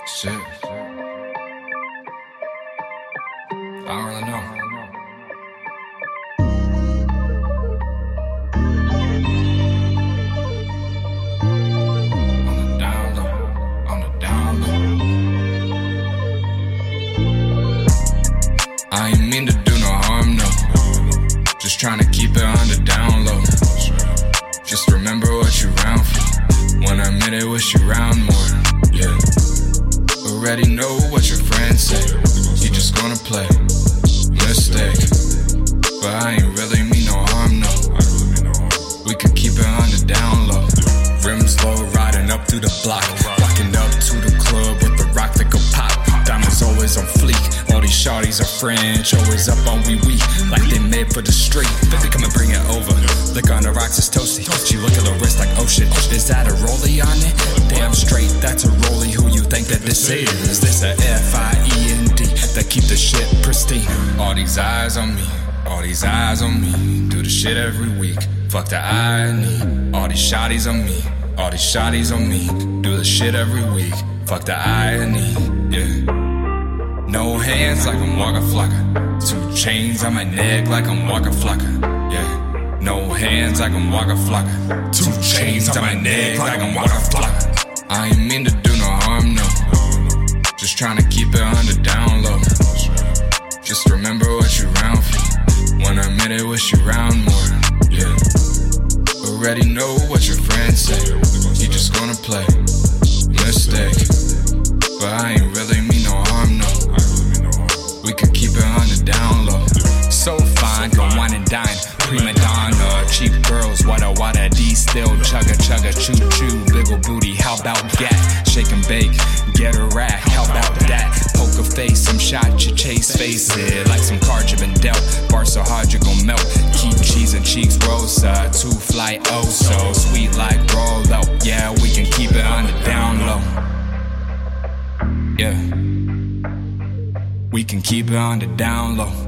Shit. I don't really know. On the down low, on the down low. I ain't mean to do no harm, no. Just tryna keep it on the down low. Just remember what you round for. When I met it, wish you round more, yeah. Already know what your friends say. You just gonna play. Mistake. But I ain't really mean no harm, no. We could keep it on the down low. Rims low, riding up through the block. Walking up to the club with the rock that go pop. Diamonds always on fleek. All these shawties are French, always up on wee-wee. Like they made for the street. 50 come and bring it over. Lick on the rocks, it's toasty. She look at the wrist like, oh shit, is that a rollie on it? Damn straight, that's a rollie. Who you think that this is? Is this a FIEND that keep the shit pristine? All these eyes on me, all these eyes on me. Do the shit every week, fuck the I need. All these shawties on me, all these shawties on me. Do the shit every week, fuck the I need, yeah. No hands like I'm Waka Flocka. 2 chains on my neck like I'm Waka Flocka, yeah. No hands like I'm Waka Flocka. 2 chains on my neck like I'm Waka Flocka. I ain't mean to do no harm, no. Just tryna keep it on the down low. Just remember what you round for. When I met it, wish you round more, yeah. Already know what your friends say. You just gonna play. Mistake. But I ain't really mean no harm, no. We could keep it on the down low. So fine, go wine and dine. Prima donna, cheap girls, wada D still chugga choo choo. Big ol' booty, how about that? Shake and bake, get a rack, how about that? Poker face, some shot you chase, face it like some cards you been dealt. Bar so hard you gon' melt. Keep cheese and cheeks rosa, 2 fly oh so sweet like Rolo. Yeah, we can keep it on the down low. Yeah, we can keep it on the down low.